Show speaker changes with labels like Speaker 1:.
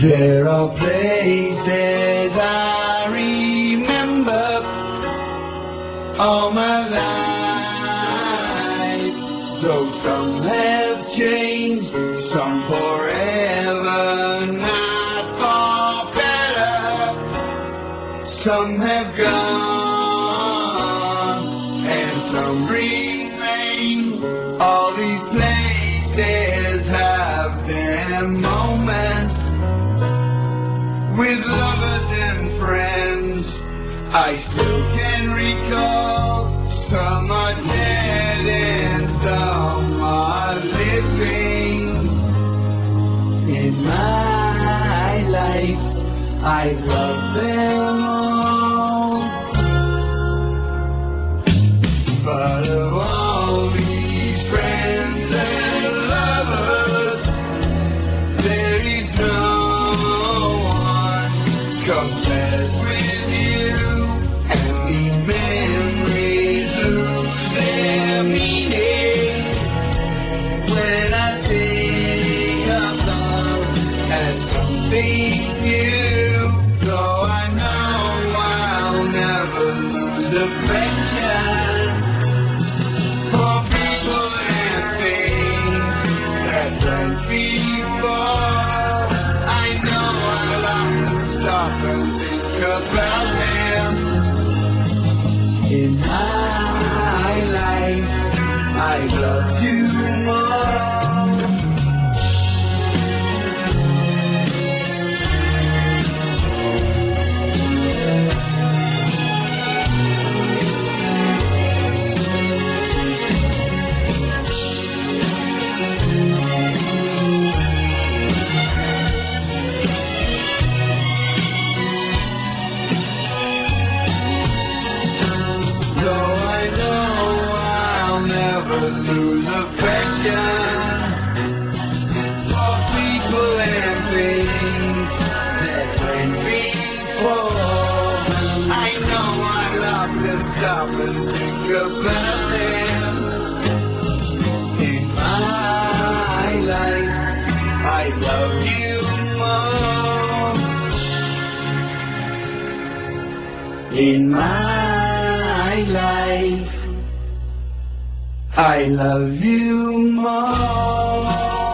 Speaker 1: There are places I remember all my life, though some have changed, some forever, not for better. Some have gone and some remain. All these places have their moments with lovers and friends. I still can recall some are dead and some are living. In my life, I love them all, but of all these friends and lovers, there is no one compared with you, and these memories lose their meaning when I think of love as something new. Though I know I'll never lose affection for people and things that went before, I know I'll have to stop and think about them. In my life, I loved you more. Lose affection for people and things that went before. I know I'll have to stop and think about them. In my life, I love you more. In my life, I love you more.